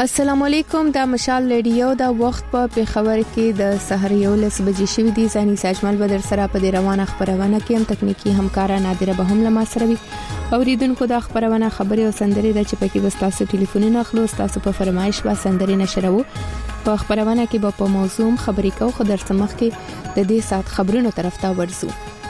السلام علیکم، دا مشال ریډیو دا وخت په پیښور کې د سحر 11 بجې شوې دي. ځاني ساجمل بدر سره په روانه خبرونه کې هم تکنیکی همکارا نادره به هم لمه سره وي. اوریدونکو د خبرونه خبري او سندري د چپکی وستاسو ټلیفونونه اخلو، تاسو په فرمایش با سندري نشرو. په خبرونه کې به په موضوع خبري کو خو در سمخ کې د دې سات خبرونو طرف ته ورزو.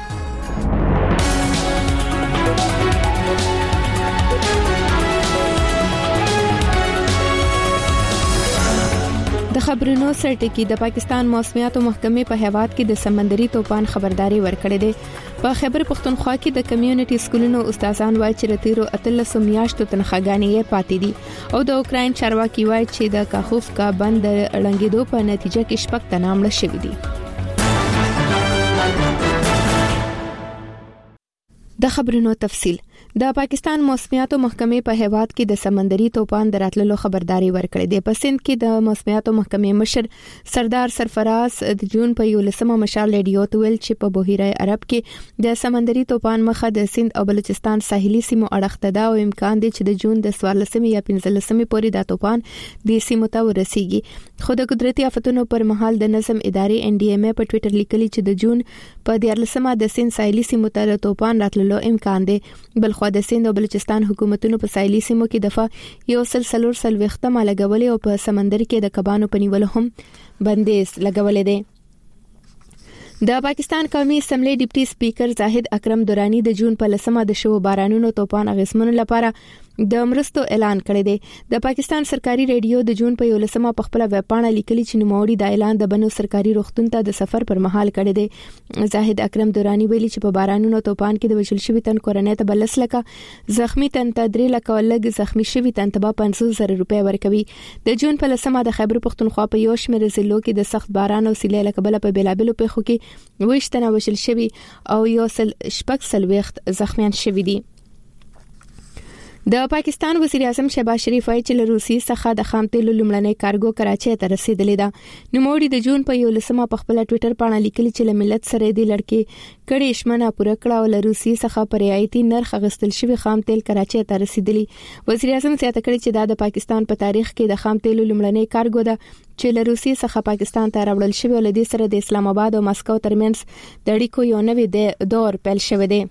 د خبرونو سرټکی د پاکستان موسمیاتو محکمې په هیواد کې د سمندري طوفان خبرداري ورکړې ده. په خیبر پختونخوا کې د کمیونټي سکولونو استادان وایي چې رتیرو 13 میاشتو تنخواګانې پاتې دي او د اوکراین چارواکي وایي چې د کاخوف کا بند رنګیدو په نتیجه کې شپږ تنه مړه شوي دي. د خبرونو تفصیل. د پاکستان موسمیاتو محکمې په هیواد کې د سمندري طوفان دراتلو خبرداري ورکړې ده. په سند کې د موسمیاتو محکمې مشر سردار سرفراز د جون په 11 مشال ریډیو ته ویل چې په بحیره عرب کې د سمندري طوفان مخه د سند او بلوچستان ساحلي سیمو اړخ ته دا او امکان دی چې د جون د 14 یا 15 پورې د طوفان د سیمو ته ورسیږي. خو د قدرتي آفتونو پر مهال د نظم ادارې NDMA په ټوئیټر لیکلي چې د جون په 14 د سند ساحلي سیمو ته طوفان راتللو امکان دی. بلخو د سند او بلوچستان حکومتونو په ساحلي سیمو کې دفعه یو سلسله وختمه لګولې او په سمندر کې د کبانو په نیولو هم بندیز لګولې ده. د پاکستان قومي اسمبلی ډیپټي سپیکر زاهد اکرم درانی د جون په 10 د شو بارانونو طوفان اغیزمنو لپاره د مرستو اعلان کړی دی. د پاکستان سرکاري ریډیو د جون په 11 په خپل ویب پاڼه لیکلي چې نوموړي د اعلان د بنو سرکاري روغتون ته د سفر پر مهال کړی دی. زاهد اکرم درانی ویلي چې په بارانونو طوفان کې د وژل شوی تن کورنۍ ته 12 لکه، زخمی تن ته 3 لکه او لږ زخمی شوی تن ته 500,000 روپۍ ورکوي. د جون په 10 د خیبر پختونخوا په یو شمېر ضلعو کې د سخت باران او سیلۍ لکه بل په بلابلو پیښو کې وښتنه وژل شوی او یو سل شپږ سلويخت زخمیان شوی دي. د پاکستان وزیر اعظم شهباز شریف وايي چې له روسي څخه د خام تیلو لومړنۍ کارګو کراچۍ ته رسیدلې ده. نوموړي د جون په 11 په خپل ټوئیټر باندې لیکلي چې له ملت سره د لړکې کړي شمنه پوره کړه او له روسي څخه پر رعایتي نرخ غستل شوی خام تیل کراچۍ ته رسیدلی. وزیر اعظم زیاته کړې چې دا د پاکستان په تاریخ کې د خام تیلو لومړنۍ کارګو ده چې له روسي څخه پاکستان ته راوړل شوی او له دې سره د اسلام آباد او مسکو ترمنځ د اړیکو یو نوې دور پیل شوی دی.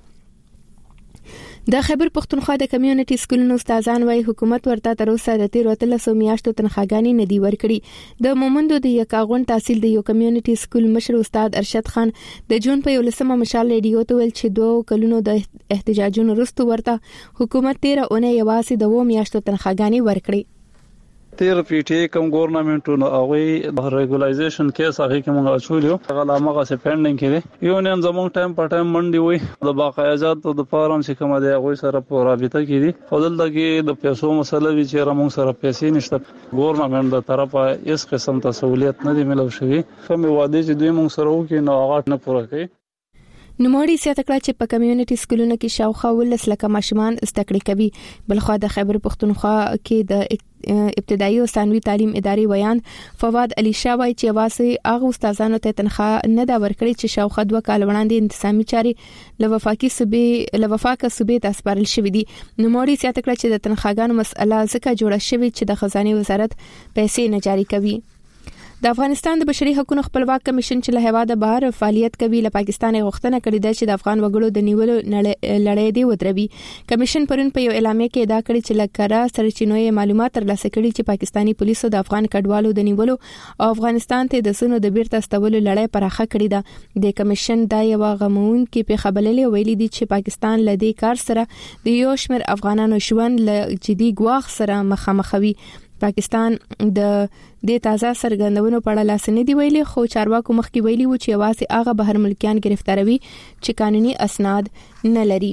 د خیبر پختونخوا د کمیونټي سکولونو استادان وايي حکومت ورته تر اوسه د 13 میاشتو تنخواګانې نه دی ورکړي. د مومندو د یکاغون تحصیل د یو کمیونټي سکول مشر استاد ارشد خان د جون په 11 مشال ریډیو ته ویل چې 2 کلونو د احتجاجونو وروسته ورته حکومت 13 اونۍ یوازې د 2 میاشتو تنخواګانې ورکړي. تیر پیټي کوم ګورنمنټونو هغه د ریګولایزیشن کیس هغه کوم غاښولیو هغه لامغه سه پینډینګ کړي. یو نن زموږ ټایم په ټایم منډي وي د باقاعدت د فارم چې کوم دی هغه سره په رابطه کړي. خپل دغه د پیسو مسله وی چې رمون سره پیسې نشته، ګورنمنټ د طرفه هیڅ قسم ته سہولیت نه دی ملو شوی. کوم وعده چې دوی موږ سره وکړي نو هغه نه پوره کوي. نوموړي زیاته کړه چې په کمیونټي سکولونو کې شاوخوا 12 لکه ماشومان زده کړې کوي. بلخو د خیبر پختونخوا کې د ابتدایي او ثانوي تعلیم ادارې ویان فواد علي شاه وايي چې واسه هغه استادانو ته تنخواه نه دا ورکړي چې شاوخوا 2 کال وړاندې انتظامی چاري لوفاقه صوبې ته سپارل شوې دي. نوموړي زیاته کړه چې د تنخواګانو مسله ځکه جوړه شوې چې د خزانه وزارت پیسې نه جاري کوي. د افغانستان د بشري حقوقو خپلواک کمیشن چې له هیواده بهر فعالیت کوي له پاکستان غوښتنه کړې ده چې د افغان وګړو د نیولو لړۍ دی ودروي. کمیشن پرون په یو اعلامیه کې دا کړی چې لکره سرچینوي معلومات ترلاسه کړي چې پاکستانی پولیسو د افغان کډوالو د نیولو او افغانستان ته د سونو د بیرته استولو لړۍ پراخه کړې ده. د کمیشن دا یو غمون کې په خبرلې ویلي دي چې پاکستان له دې کار سره د یو شمېر افغانانو ژوند له جدي ګواښ سره مخامخ وي. پاکستان د دې تازه سرګندونو په اړه لاس نه دی ویلي، خو چارواکو مخکې ویلي و چې واسه هغه بهر ملکیان گرفتاروي چې قانوني اسناد نه لري.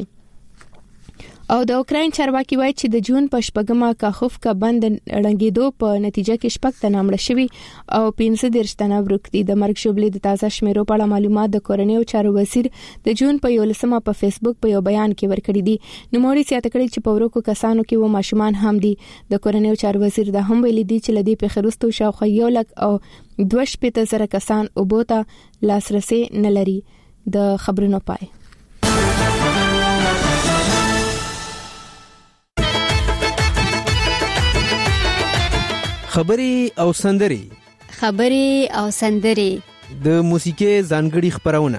او د اوکراین چارواکي وایي چې د جون په 8 کاخوف کا بند رنګیدو په نتیجه کې 6 تنه مړه شوي او 15 تنه ورک دي. د مرګ شوبلې د تازه شمیرو په اړه معلومات د کورنۍ او چارو وزیر د جون په 11 په فیسبوک په یو بیان کې ورکړي دي. نوموړي زیاته کړي چې په ورکو کسانو کې و ماشومان هم دي. د کورنۍ او چارو وزیر د هم ویلي دي چې لدی په خروستو شاوخوا 1 لک او 2.5 کسان او بوته لاسرسي نه لري. د خبرونو پای. خبري او سندري د موسیقي ځانګړي خبرونه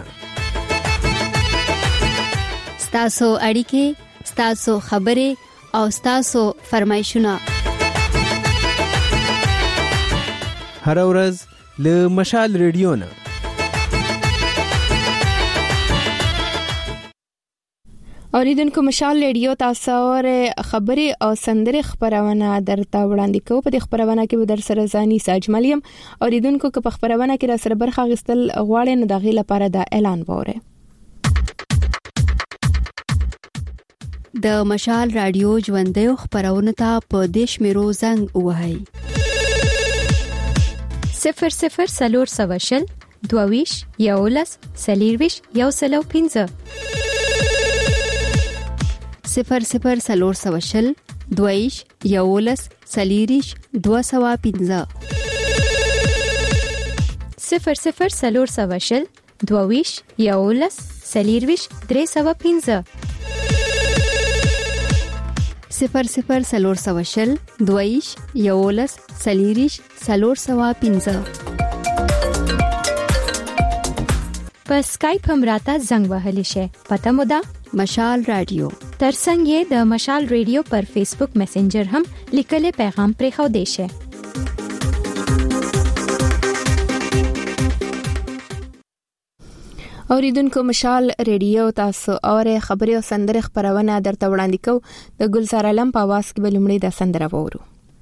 ستاسو اړیکې، ستاسو خبرې او ستاسو فرمایشونه هر ورځ له مشال ریډیو نه. اوریدونکو مشال ریډیو تاسو اور خبري او سندري خبرونه درته وړاندې کوو. په دې خبرونه کې به در سره ځاني ساجملیم. اوریدونکو که په خبرونه کې را سره برخه غستل غواړي نو دغه لپاره د اعلان وره. د مشال رادیو ژوندۍ خبرونه ته په دیش میرو زنګ وهاي 00 22 یولس سلیرویش یو سلو 15 00 22 یولس سلیریش 215 00 22 یولس سلیرویش 315 00 22 یولس سلیریش 315 په اسکایپ هم راته زنګ وهلی شي. پته مو ده مشال رادیو. ترڅنګ یې د مشال ریډیو پر فیسبوک میسنجر هم لیکلي پیغام پرې خو دی شي. اوریدونکو مشال ریډیو تاسو اور خبري او سندره خبرونه درته وړاندې کوو. د ګلزار علم په आवाज کې بلمړي د سندره وورو.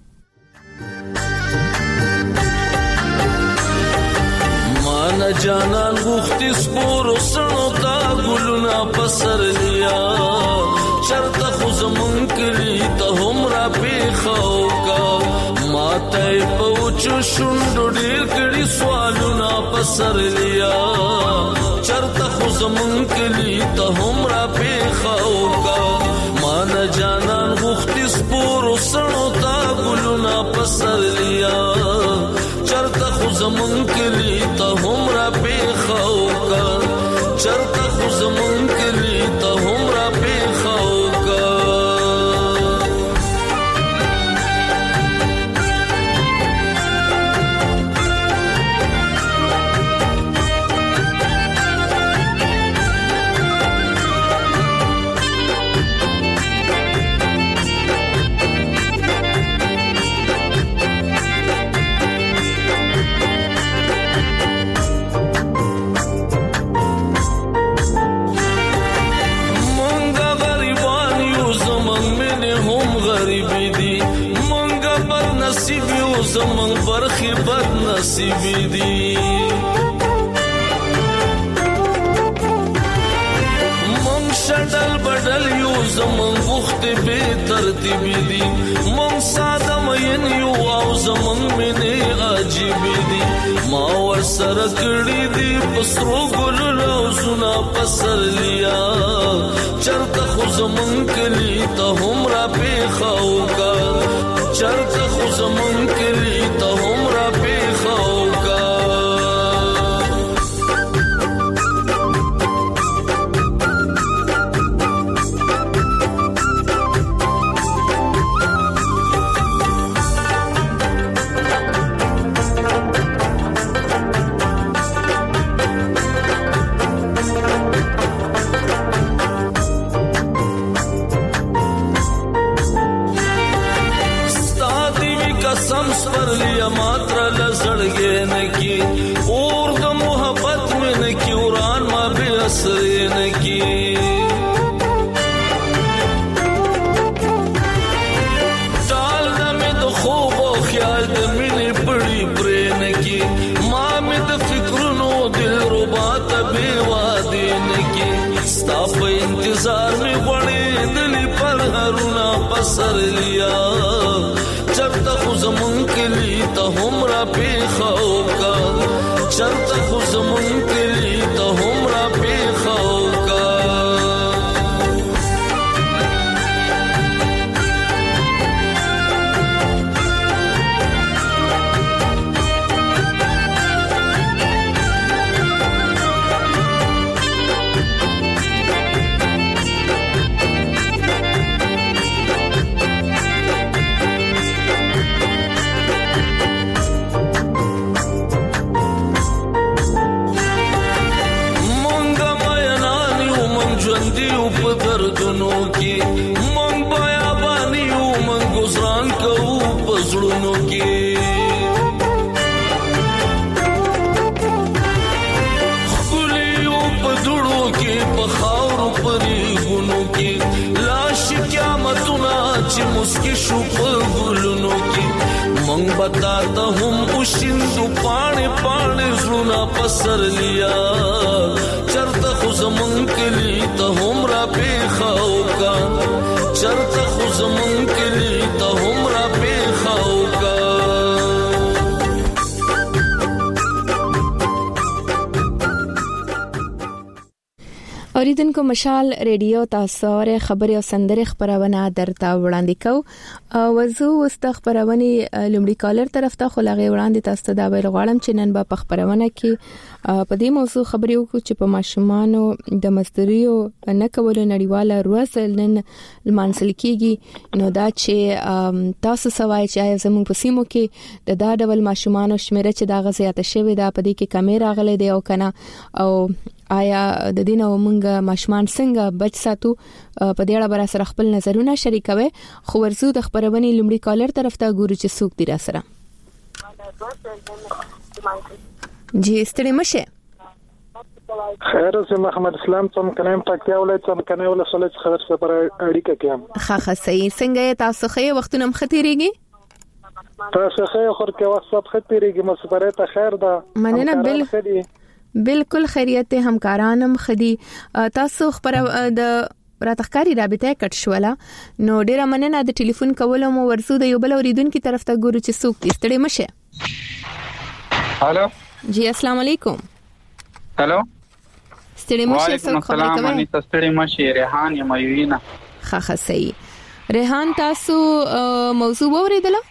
مان جانان غوختی سپور سنو تا ګلونا پسر لیا چرته خو زمون کلی ته هم را پیخاو کا ماته پوچو شوندو ډیر کړي سوالونا پسر لیا چرته خو زمون کلی ته هم را پیخاو کا مان جانان غوختی سپور سنو تا ګلونا پسر لیا چرته خو زمون کلی ته هم را پیخاو کا چرته خو زمون کلی ته هم را پیخاو کا زمون برخی بد نصیبی دی مون شدل بدل یو زمون وخت بے ترتیبی دی مون ساده مین یو او زمون منی عجیبی دی ما ور سره کړی دی پسرو ګل روزنا پسر لیا چرته خو زمون کلی ته هم را پیخاو کا چرته خو زمون کلی ته هم را پیخاو کا پسر لیا چرته خو زمون کلی ته هم را پیخاو کا چرته خو زمون کلی ته هم را پیخاو کا کې مونږ بیا باندې مونږ گزاران کوو پزړونو کې خلیو پزړو کې په خاور پرې ګونو کې لاش قیامتونه چې مسکی شو په ګلونو کې مونږ بتا ته هم وشیندو پاڼې پاڼې زړونه پسر لیا چرته خو زمون کلی ته هم را پیخاو کا چرته خو زمون کلی ته هم را پیخاو کا اوریدونکو مشال ریډیو تاسو ر خبري او سندره خبرونه درته وړاندې کو وزو واست خبرونه لومړی کالر طرف ته خلغه وړاندې تاسو ته دا ویل غواړم چې نن په خبرونه کې په دې موضوع خبري وکړو چې په ماشومانو د مزدوریو نه کولو نړیواله ورځ نن لمانځل کیږي نو دا چې تاسو سوای چې زموږ په سیمو کې د دا ډول ماشومانو شمیره چې دا غزياته شوی دا په دې کې کیمرا غلې دی او کنه او آیا د دین او مونږ ماشومان څنګه بچ ساتو په دې اړه بر سره خپل نظرونه شریکوي خو ورزو د خبرونه لومړی کالر طرف ته ګورو چې څوک دی را سره جی ستړي مشه خیر اوسه محمد اسلام څم کنه پکتیا ولایت څم کنه ول صلیت خبر سره اړیکه کوم خاخه صحیح څنګه تاسو خې وختونه مختيريږي تاسو خې خور کې وخت خطرېږي مسفره ته خیر ده مننه بالکل خیریت همکارانم خدي تاسو خبر د راتخکاری رابطه کټ شولا نو ډیره مننه د ټلیفون کولو مو ورسو د یو بل اوریدونکو طرف ته ګورو چې څوک دې ستړي مشه هالو جی السلام علیکم هالو ستړي مشه څوک خبرې کوي ماني ستړي مشه ریحان یم یوینا خاخه صحیح ریحان تاسو موضوع اوریدله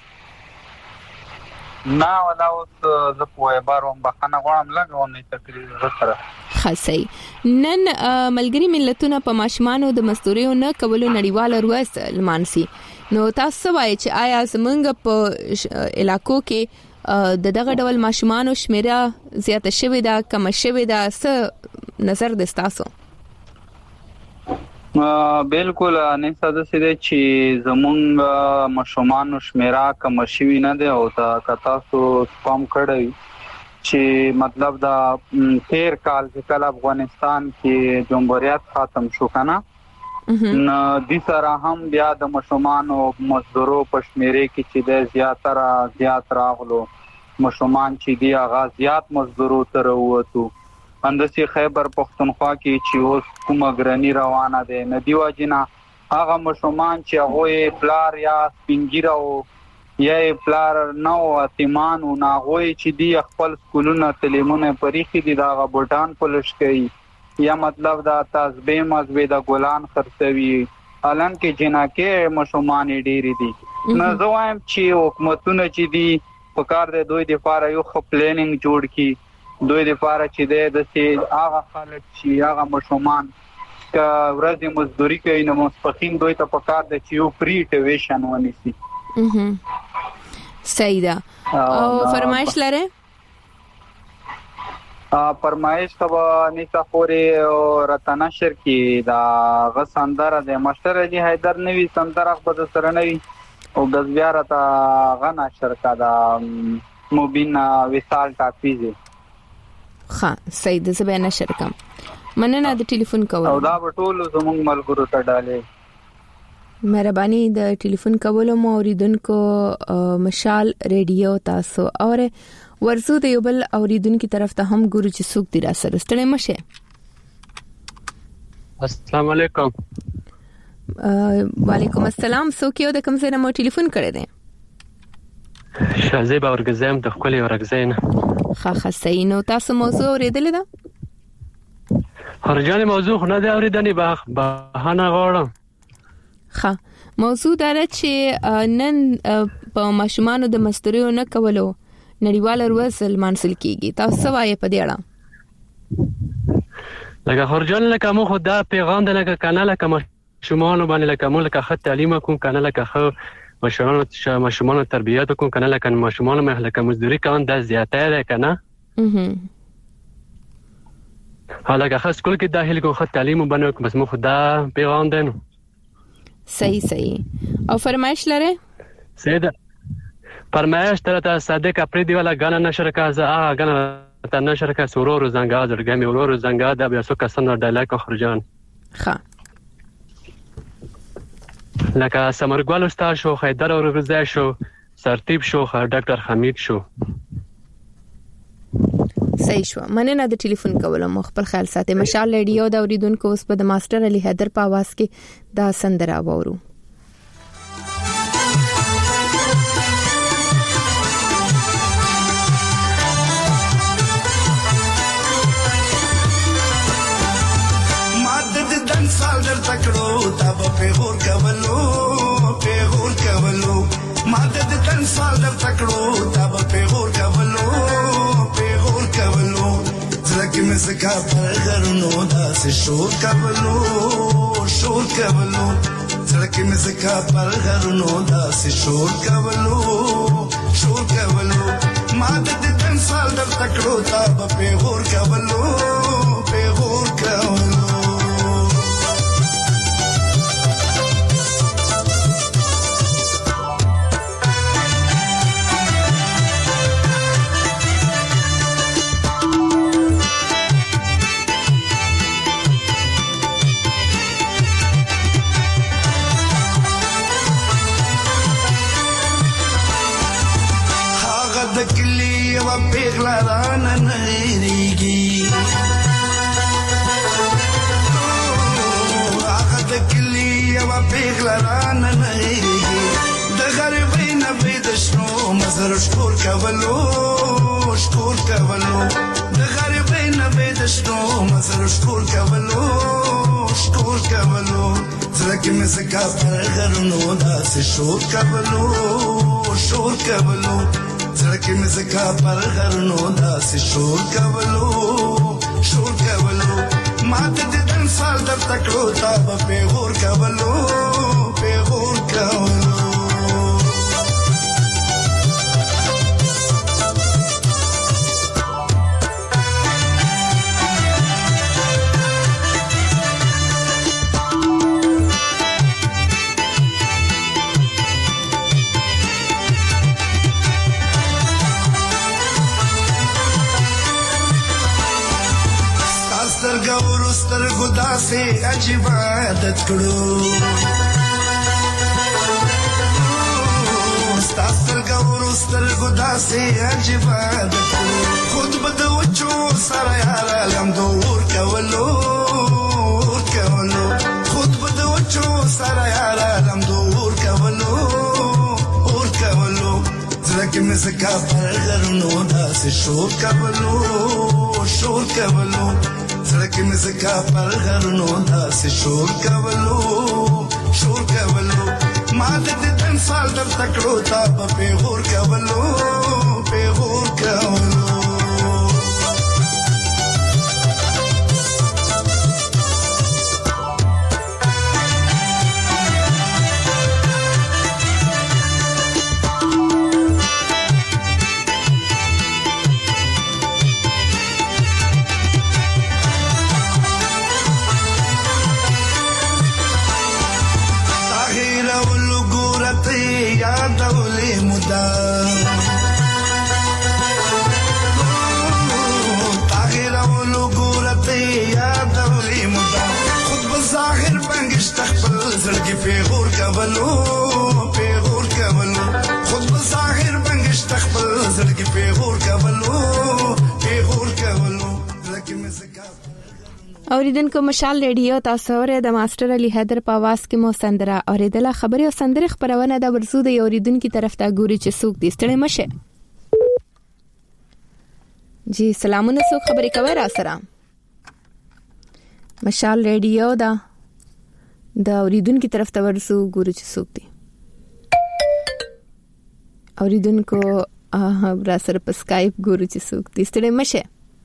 نا ولا اوس ز په باروم بخنه غوړم لګونې تقریر سره خاصي نن ملګری ملتونه په ماشومانو د مزدوریو نه کولو نړیواله ورځ لمانځي نو تاسو وایي چې آیا زمونږ په علاقو کې دغه ډول ماشومانو شمیره زیاته شوې ده کم شوې ده څه نظر د تاسو بالکل نه ساده سي چې زمونږ ماشومان شمیره کم شوي نه ده او تا تاسو سپام کړی چې مطلب دا تیر کال چې کله افغانستان کې جمهوریت ختم شو کنه نو د سره هم بیا د ماشومان او مزدورو په شمیره کې چې د زیات راغلو ماشومان چې دی غازیات مزدورو تر وته اندسي خیبر پختونخوا کې چې اوس کومه ګرانی روانه ده ندی واجینا هغه ماشومان چې هغه پلار یا سپینګیرو یا پلار نو اتمان او ناغوي چې دی خپل سکولونه تعلیمونه پریخي دي دا بوټان پولش کوي یا مطلب دا تسبیح مزبه د ګلان خرڅوي الان کې جناکه ماشومان ډېری دي نو زه وایم چې حکومتونه چې دي په کار د دوی د لپاره یو پلانینګ جوړ کړي دوی د لپاره چې د هغه خلک چې هغه ماشومان که ورځې مزدوري کوي نو مستقیم دوی ته په کار د چې یو فری ټیویشن ونیسي صحیح ده او فرمایش لره فرمایش ته نیسا خوري او رتنشر کې دا غسندره د مشتر دی حیدر نوی سندره په سره نوی او د بیا راته غنا شرکا دا مبین وصال ټاپیزه ها صحیح ده زبې نشر کوم مننه د ټلیفون کول او دا ټول زموږ ملګرو ته ډالې مهرباني د ټلیفون کولو مو اوریدونکو مشال ریډیو تاسو اور ورزو د یو بل اوریدونکو طرف ته هم ګورو چې څوک دی را سره ستړي مشه السلام علیکم وعلیکم السلام څوک یو د کوم ځای نه مو ټلیفون کړی دی شازیب اورګزم د خپل اورګزین خاخه صحیح نو تاسو موضوع اوریدلې ده هرجانه موضوع نه دی اوریدنی بهانه غواړم ښه موضوع دا چې نن په ماشومانو د مزدوریو نه کولو نړیواله ورځ لمانځل کیږي تاسو وایي په دې اړه لکه هرجان لکه مو خدا پیغام ده لکه کنه لکه ماشومان باندې لکه مو لکه خط تعلیم کوم کنه لکه خو ماشومان تربیت کوم کنه لکه ماشومان مه لکه مزدوری کوي د زیاته ده کنه حالا که خاص کل که داخل کو خط تعلیم باندې بس مو خدا پیغام ده صحیح او فرمایش لره سید فرمایش تر صادق اپریدی والا غانا نشر کا ز غانا تا نشر کا سرور زنگا درګمی ورور زنگا د بیا سو کسن ډایلاګ خرجان ښه لکه سمرګل استاد شو حیدر اورغزا شو سرتیب شو ډاکټر حمید شو صحیح شو مننه د ټلیفون کولم خپل خیال ساتي مشال ریډیو دا اوریدونکو اوس په د ماستر علي حیدر په आवाज کې دا سندره وورو مادد دن سال در تکړو تا په غور کولو مادد دن سال در تکړو تا په غور کولو زلکی میں زکا پر غرنو دا سے شور کولو زلکی میں زکا پر غرنو دا سے شور کولو مادد دن سال در تکڑو تا بے غور کولو شکور کولو د غریبۍ نه به د شنو مزر شکور کولو زلکی میں زکا پر غرنو دا سے شور کولو زلکی میں زکا پر غرنو دا سے شور کولو مات د دن سال در تکړو تا به غور کولو خدا سے عجیب عادت کړو ستاسو ګور خدا سے عجیب عادت کړو خود بدوچو سره یار علم دور کولو خود بدوچو سره یار علم دور کولو زلکی میں زکا پر غرنو دا سے شور کولو زلکی میں زکا پر غرنو دا سے شور کولو مادد دن سال در تکڑو تا په غور کولو پیغور کولو خود بظاهر بنگش تخبل زلکی پیغور کولو لکه مزکا اوریدونکو مشال ریډیو تاسو ورته د ماستر علي حیدر په आवाज کې مو سندره اوریدله خبري او سندري خبرونه د ورزو د اوریدونکو طرف ته ګوري چې څوک دې ستړي مشه جی سلامونه څوک خبري کوي را سره مشال ریډیو دا د اوریدونکو طرف ته ورسو ګورو چې څوک دي اوریدونکو را سره په سکایپ ګورو چې څوک دي ستړي مشه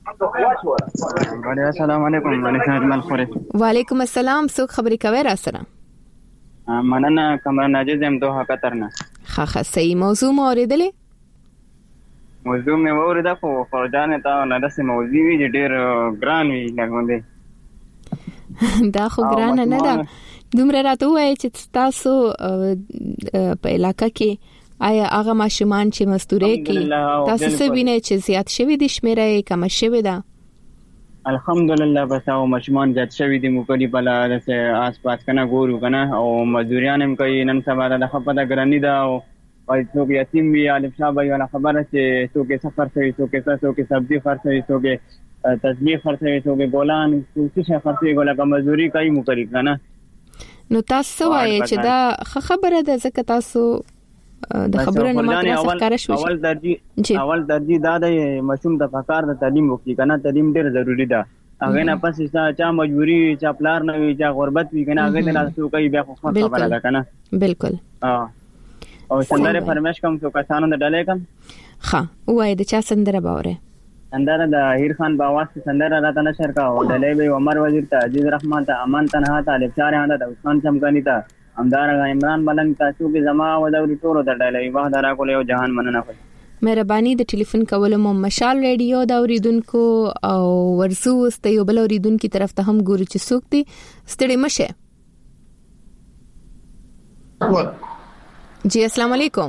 السلام علیکم وعلیکم السلام څوک خبري کوي را سره مننه کمران ناجز هم دوه قطر نه ښه صحیح موضوع مو اوریدلې موضوع مې اوریدا خو فرجانه تا نه داسې موضوع وی ډېر ګران وی لګوندې دا خو ګرانه نه ده. دومره راته وایي چې تاسو په علاقې کې آیا هغه ماشومان چې مستوري کې تاسو څه وینئ چې زیات شوی دي شمیره کم شوی ده؟ الحمدلله بس او ماشومان زیات شوی دي مکرې بلا د آس پاس کنه ګورو کنه او مزدوریان هم کوي نن سبا د خپله ګرانی ده او څوک یتیم وي الف شابه ولا خبره چې څوک سفر کوي څوک سبزی خرڅوي څوک تسبیح خرڅوي څوک ګولان څه خرڅوي ګولا کوم مزدوري کوي مکرې کنه. نو تاسو وایي چې دا خبره ده ځکه تاسو د خبرو نه ماته ښکارا شو. اول درجه دا د مشوم د فقار د تعلیم وکړي کنه تعلیم ډیر ضروری ده. هغه نه پس چا مجبوری چا پلار نه وي چا غربت وي کنه هغه نه تاسو کوي بیا خو خبره ده کنه. بالکل. او سندره فرمایش کوم څو کسانو د ډلې کوم ها وای د چا سندره باوره سندره د هیر خان باواز سندره راته نشر کا او ډلې به عمر وزیر ته عزیز رحمان ته امان تنها ته الف شار هانده د عثمان چمکانی ته همدارنګه عمران ملنګ تاسو کې زما او د ټولو د ډلې واه درا کول یو جهان مننه کوي. مهرباني د ټلیفون کولو مو مشال ریډیو دا اوریدونکو او ورسو است یو بل اوریدونکو طرف ته هم ګورو چې څوک دي ستړي مشه. جی السلام علیکم.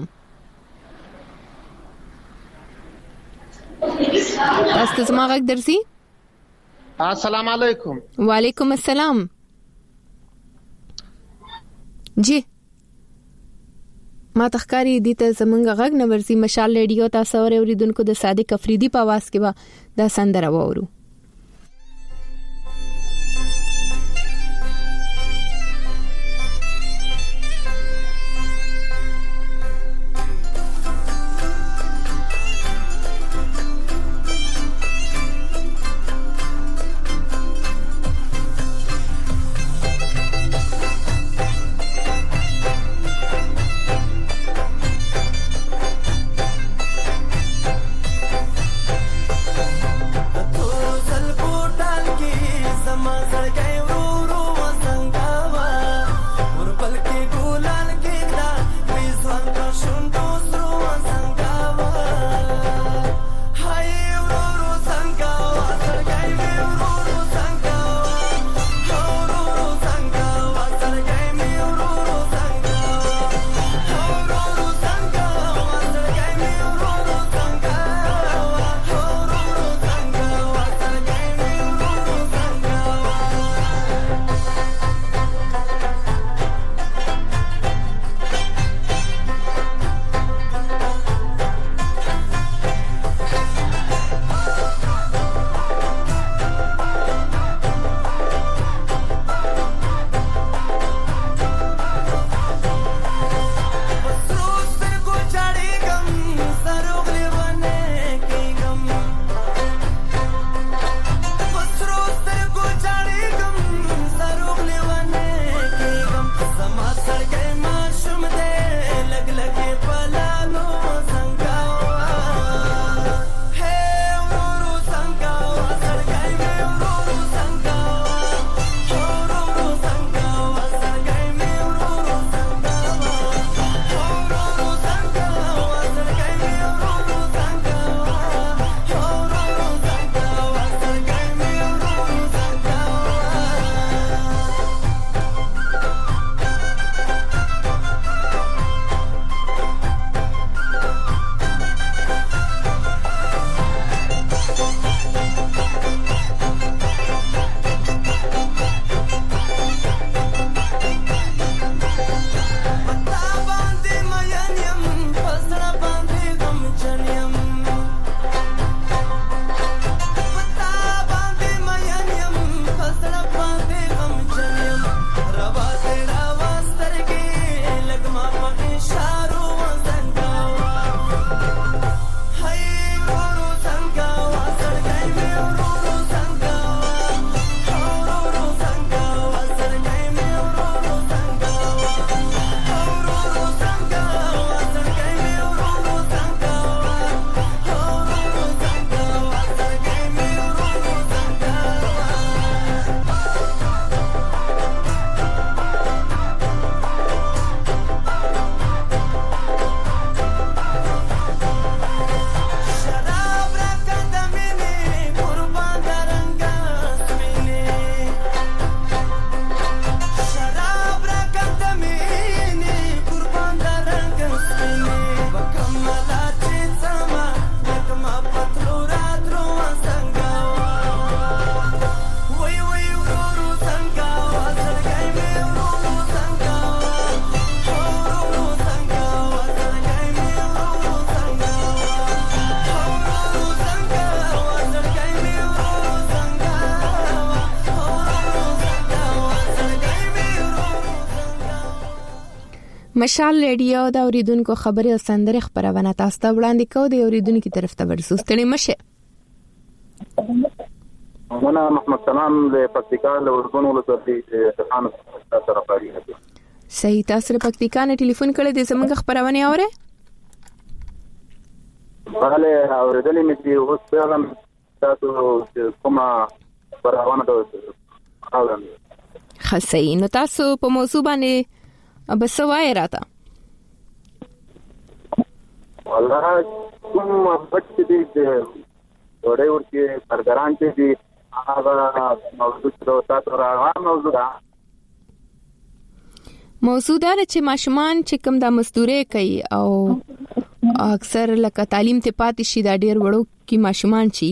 تاسو زما غږ درځي؟ السلام علیکم. وعلیکم السلام. جی ما تخکاری دي ته زمونږ غږ نه ورسي مشال ریډیو تاسو اوریدونکو د صادق افریدي په आवाज کې به دا سندره وورو. Oh مشال ریډیو دا اوریدونکو خبري او سندره خبرونه تاسو ته وړاندې کوو د اوریدونکو طرف ته ورسوستنی مشه. انا محمد سلام له پکتیکا له اردن ولسوالۍ څخه سره پاره دي. صحیح، تاسو له پکتیکا نه ټلیفون کړی د زمونږ خبرونه اوره؟ بله اوریدلې مې چې اوس پیغام تاسو کومه خبرونه ده اورم. خاصه نو تاسو په موضوع باندې بس وای راته. والله کوم وخت دې ډېر ورته کارګران چې هغه موضوع تاسو راغله موضوع دا چې ماشومان چې کوم د مزدوري کوي او اکثر لکه تعلیم ته پاتې شي دا ډېر وړو کې ماشومان چی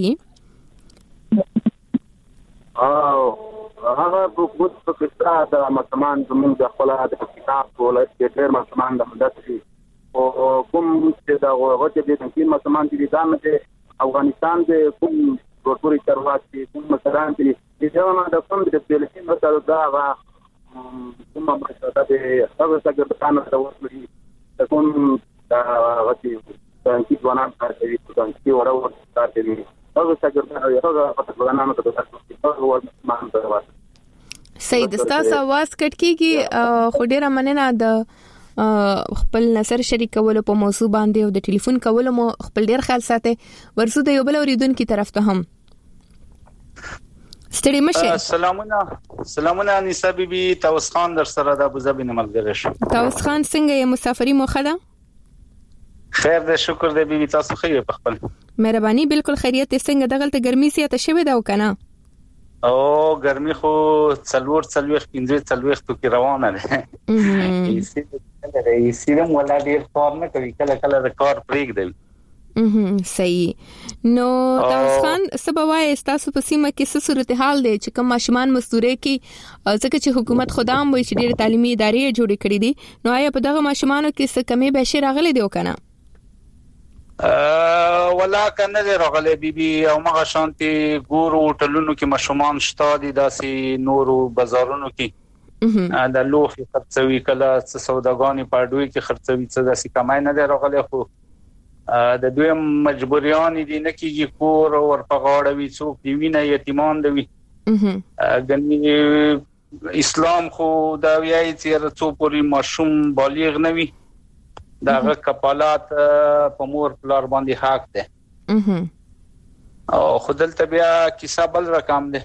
هغه په کښتا د ماشومان زموږ د خپل د کتاب ولایت کې ډېر ماشومان د مدد شي او کوم چې دا وغوته دي چې ماشومان دي دا نه افغانستان د کوم ورپورې چارواکي کوم مثلا دي چې دا نه د کوم د فلسطین مثلا دا کوم مثلا د هغه څنګه د کانو د ورپورې د کوم دا غوتی چې ځوانان کار کوي چې ورو کار کوي هغه څنګه هغه په ځوانانو ته د تاسو صحیح د تاسو आवाज کټ کیږي خو ډیره مننه د خپل نظر شریکولو په موضوع باندې او د ټلیفون کولو مو خپل ډیر خیال ساتي ورسو د یو بل اوریدونکو طرف ته هم ستړي مشه. سلامونه انیسه بیبي توس خان در سره د ابوظبي نه ملګری شم. توس خان څنګه یې مسافری موخه ده؟ خیر دې شکر دې بیبي تاسو خیر په خپل مهرباني بالکل خیریت څنګه دغلت ګرمي سیاته شوه دا وکنه او ګرمي خو څلور تو کې روانه ده سیرم ولا ډیر کار نه کوي کله د کار پریک دی. صحیح نو تاسو خان سبوای تاسو په سیمه کې څه صورتحال دی چې کوم ماشومان مزدوري کې ځکه چې حکومت خدام وایي چې ډېر تعلیمي ادارې جوړې کړې دي نو آیا په دغه ماشومانو کې څه کمی به شي راغلي دی وکنه؟ ولا کنه دی راغلي بیبي او مغه شانتي ګورو ټلونو کې ماشومان شته دي داسي نورو بازارونو کې دا لوخي خرڅوي کله سوداګانی پاډوي کې خرڅوي څه داسي کمای نه دی راغلي خو د دوی مجبوریان دي نه کیږي کور او ورپغاړوي څوک دی وینه یتیمان دی غني اسلام خو دا ویایي چې څو پوری ماشوم بالغ نه وي داغه کفالات په مور پلار باندې حق ده او خدل بیا کیسه بل رقم ده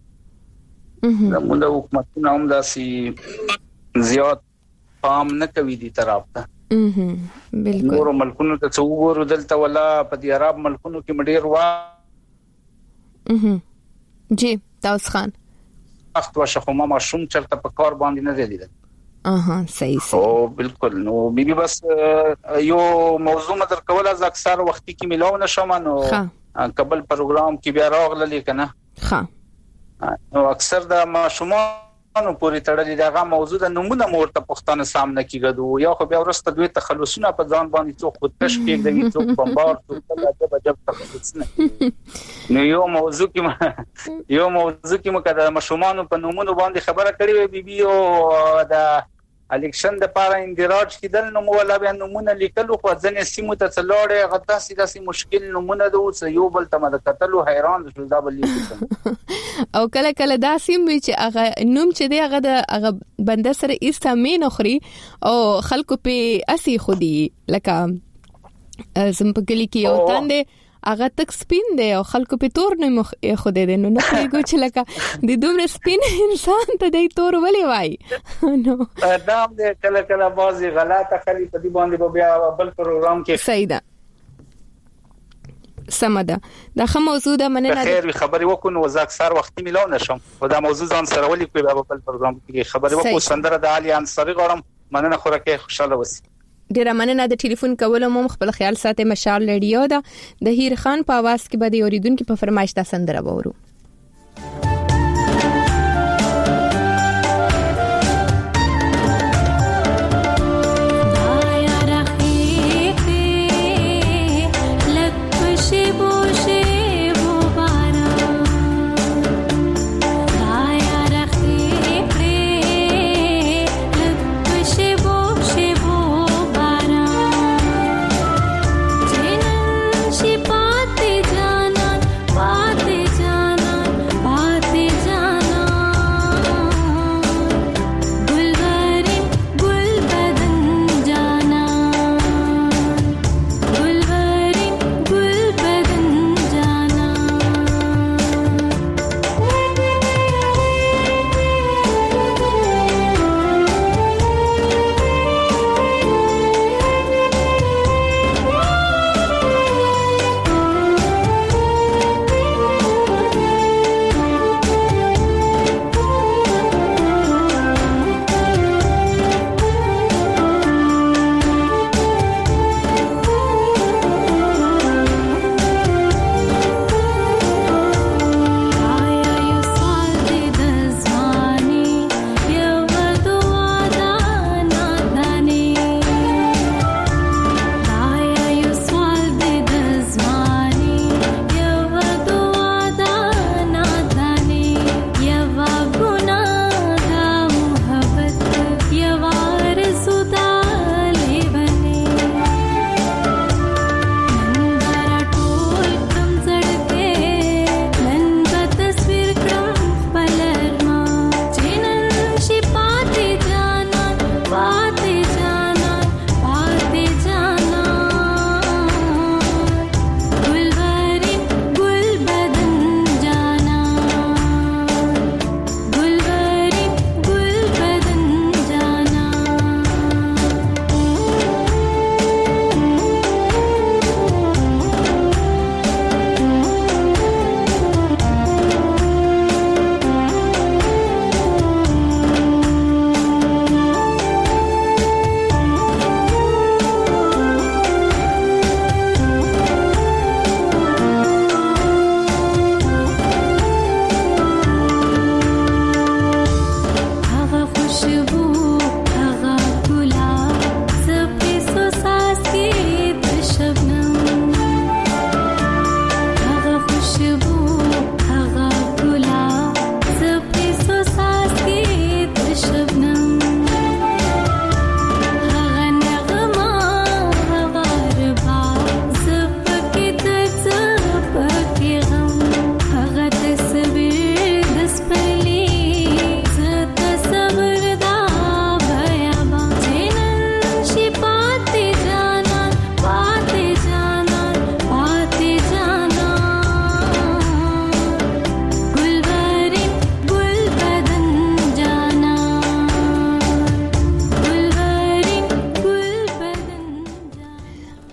زموږ حکومتونه هم داسي زیات پام نه کوي دي طرف ته بالکل نور ملکونو ته څوګورو دلته ولا په دې عرب ملکونو کې مډیر وا جی تاسو خان وخت وشخه ما شوم چرته په کار باندې نه دی صحیح او بالکل نو بیبي بس یو موضوع مدر کول از اکثر وختي کې ملاو نشم نو قبل پروګرام کې بیا راغله لیکنه نو اکثر د ماشومان پوری تړلې دغه موضوع د نمونه مورته پښتنه سامنے کیږي یا خو بیا ورسته دوی تخلصونه په ځان باندې څوک خودکش کېږي څوک بمبار څوک عجب تخلصونه نو یو موضوع کې مکه د ماشومان په نمونه باندې خبره کړې وي بیبي او د الیکشن د پاره اندراج کیدل نو ولا بیا نمونه لیکلو خو ځنې سیمو ته څلوړې غداسي داسي مشکل نمونه د اوس یو بل ته مد قتل حیران شو دا بل او کله دا سیم چې هغه نوم چې دی هغه بنده سره ایستامین خوري او خلکو په اسی خودي لکه زمپګلی کې او تاندې هغه تک سپین دی او خلکو په تور نه مخ خوده دي نو نه پیګو چې لکه د دومره سپین انسان ته دی تور ولې وای نو دا د کله بازي غلطه خلی په دې باندې بیا بل پروګرام کې صحیح ده سمده دا خه موضوع ده مننه خیر خبري وکړو وزاک سر وختي ملو نشم او دا موضوع ځان سره ولې کوي په بل پروګرام کې خبري وکړو سندره د علي انصاري غوړم مننه خوراکه خوشاله وسی ډیره مننه د ټلیفون کولو مو خپل خیال ساتي مشال ریډیو دا د هیر خان په आवाज کې بده اوریدونکو په فرمایش تا سندره وورو شبو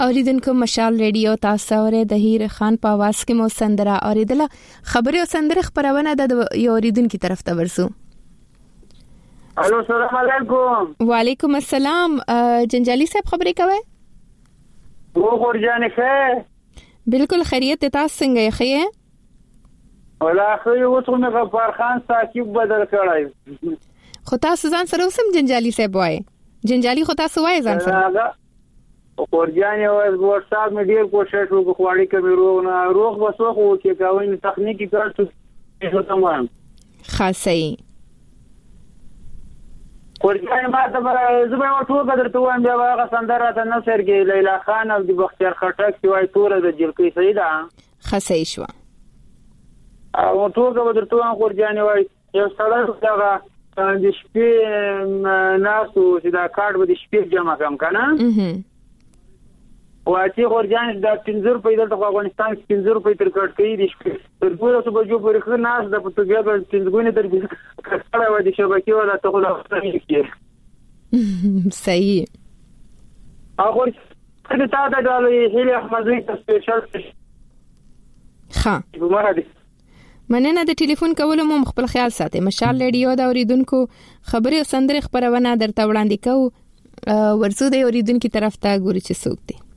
اوریدونکو مشال ریډیو تاسو اورئ د هیر خان په आवाज کې مو سندره اوریدله. خبري او سندره خبرونه د یو اوریدونکو طرف ته ورسو. الو السلام علیکم. وعلیکم السلام. جنجالی صاحب خبرې کوي؟ و خورجان ښه؟ بالکل خیریت. تاسو څنګه یې؟ ولا خو یو څو مې غفار خان تعقیب بدل کړای. خو تاسو ځان سره اوسم جنجالی صاحب وای. جنجالی خو تاسو وای ځان سره. خورجان یو واتس اپ مې ډیر کوشش وکړ خو اړیکه مې روغ وسوخ او کې کاوین تخنیکی کار څه تمام خاصی. خورجان ما ته زما ټوګه درته وایم بیا هغه سندره ته نه سرګي لیلا خان او د بختیار خټک چې وای توره د جلکی سیدا خاصی شو. او ټوګه درته وایم خورجان وای یو سړی دغه د شپې ناسو چې دا کارت به د شپې جمع کم کنه واچی خورجان د 15 روپۍ د افغانستان 15 روپۍ تر کټ کوي د شپې تر ټولو څه بجو پورې خو ناس د پټوګیا په 15 غونې تر کټړه و د شبکې ولا ته خو لا کې صحیح. هغه څه ته دا ډالې هیله احمدوي ته سپیشل ها مننه د ټلیفون کولو مو خپل خیال ساتي. مشال ریډیو دا اوریدونکو خبري او سندره خبرونه درته وړاندې کوو. ورسو د اوریدونکو طرف ته ګوري چې څوک دی.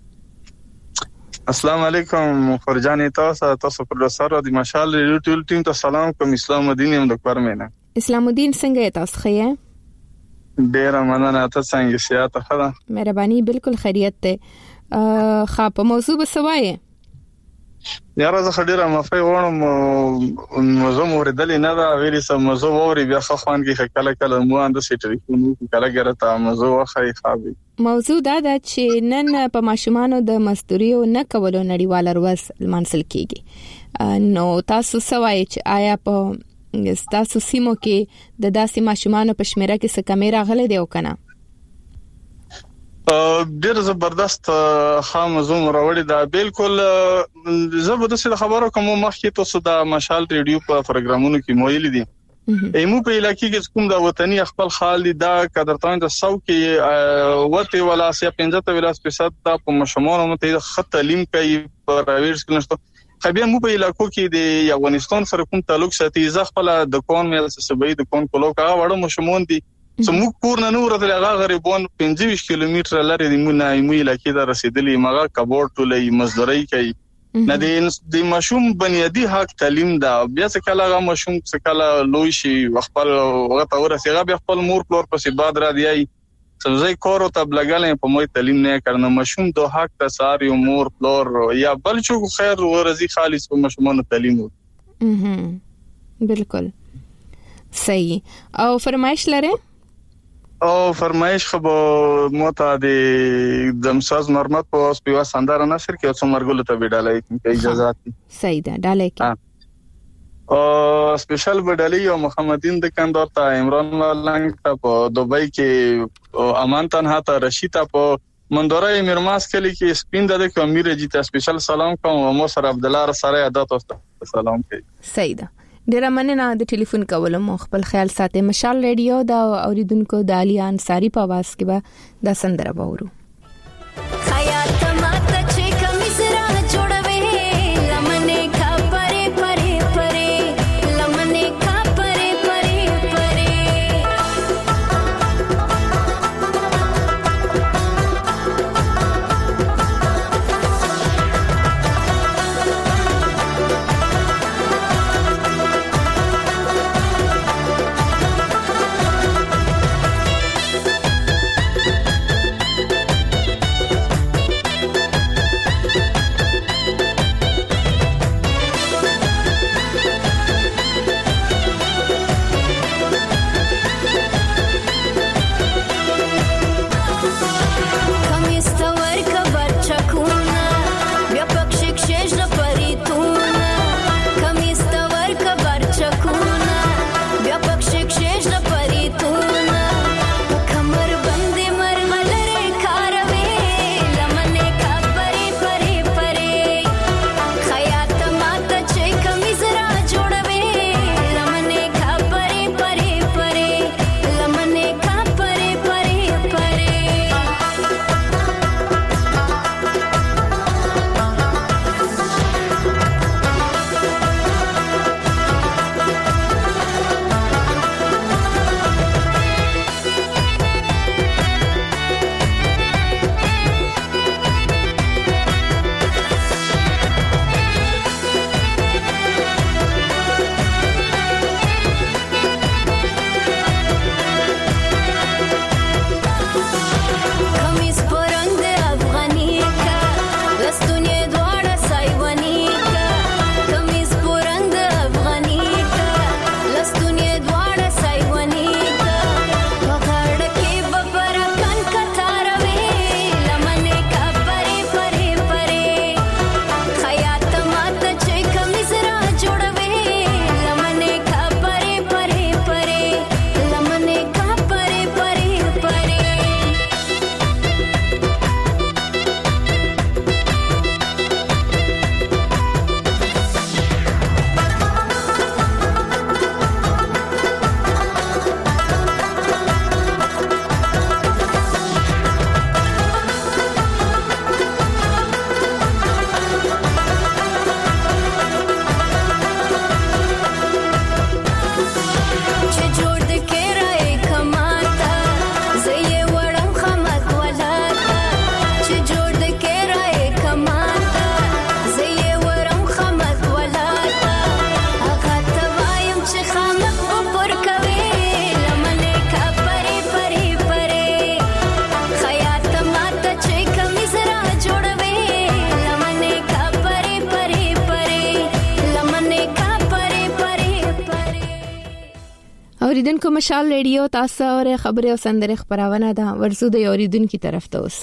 السلام علیکم خورجان تاسو پروډوسر او د مشال ریډیو ټول ټیم ته سلام کوم. اسلام الدین یم د کورمنه. اسلام الدین څنګه تاسو ښه؟ ډیر مننه. تاسو څنګه سیاست ښه؟ مهرباني بالکل خیریت ته. خا په موضوع بسوایه یاره زه خډیره مفای غواړم موضوع موردل نه دا ویلي سم موضوع ووري بیا خوان کې کله کله مو اند سي ټلیفون کله ګرته موضوع خای خابي. موضوع دا چې نن په ماشومانو د مزدوري او نه کولو نړیوال ورځ منسل کیږي. نو تاسو سوای چې آیا په تاسو سیمو کې د داسې ماشومانو په شمیره کې څه کمی راغلي دی او کنه؟ ډیر زبردست خامزو مروړی دا بالکل زبردست خبرو کوم مخکې تاسو د مشال ریډیو په پروګرامونو کې مویل دي. ایمو په علاقې کې کوم د وطني خپل خال دي دا قدرتان د 100 کې وته ولا 75% دا په مشمول مته خط تعلیم کوي پرایویټ سکول نشته. خبي مو په علاقو کې د افغانستان سره کوم تعلق ساتي ځ خپل د کون مل سبې د کون کولو کا وړو مشمون دي سمو کور نه نور ته هغه غریبون 25 کیلومتر لري د مونږه ایمو علاقې ته رسیدلې مغه کبورډ ټولې مزدوري کوي نه د مشوم بنیادی حق تعلیم دا بیا څه کله هغه مشوم څه کله لوی شي خپل هغه تور سیغه بیا خپل مور پلور پسې باد را دی سمزای کورو ته بلګلې په موي تعلیم نه کړنه مشوم دو حق ته ساری مور پلور یا بل چو خیر ورزي خالص په مشومانو تعلیم بالکل صحیح. او فرمایش لره او فرمایش خو موته د دمساز مرمت په سپیوا سندره نشر کې اوس مرګول ته وډالای کی اجازه دي. صحیح ده ډالای کی او سپیشل وډالای او محمدین د کندور ته عمران لنګ ته په دوبۍ کې امان تنها ته رشید په مندوره میرماس کلی کې سپین د امیر جی ته سپیشل سلام کوم او مو سره عبد الله سره عادت واست سلام کوي. صحیح ده ډیر مننه د ټلیفون کولو مو خپل خیال ساتي. مشال ریډیو دا اوریدونکو د علي انصاری په आवाज کې به د سندره وورو. خیال ماته چې کمی سره جوړوي لمنه کا پره پره پره لمنه کا پره پره پره اوریدونکو مشال ریډیو تاسو اور خبره او سندره خبرونه ده ورسو د اوریدونکو طرف ته اوس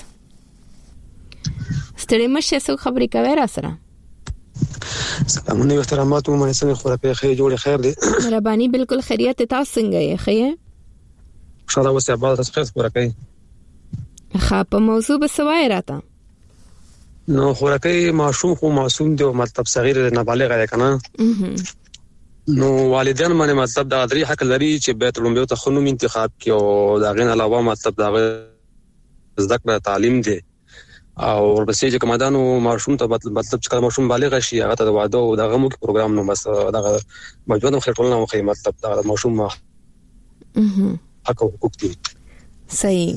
ستړي مشه څو خبرې کوي را سره. سلامونه احترامات مو منسنه خورپه خیر جوړ خیر دي مهرباني بالکل خیریت تاسو څنګه یې خیر ان شاء الله وسه بعد تاسو خیر خورکې ښه په موضوع به سوای راته نو خورکې معصوم دی او مطلب صغیر نابالغ دی کنه نو والدین باندې مطلب دا درې حق لري چې بیت لومبو ته خنوم انتخاب کړي او دا غین علاوه مطلب دا زده کړه تعلیم دی او ورپسې چې کومدانو ماشوم ته مطلب چې کوم ماشوم بالغ شي هغه ته د واده او د غمو کې پروګرام نو بس دا موجوده خلټول نه مخې مطلب دا ماشوم حق او حقوق دي. صحیح.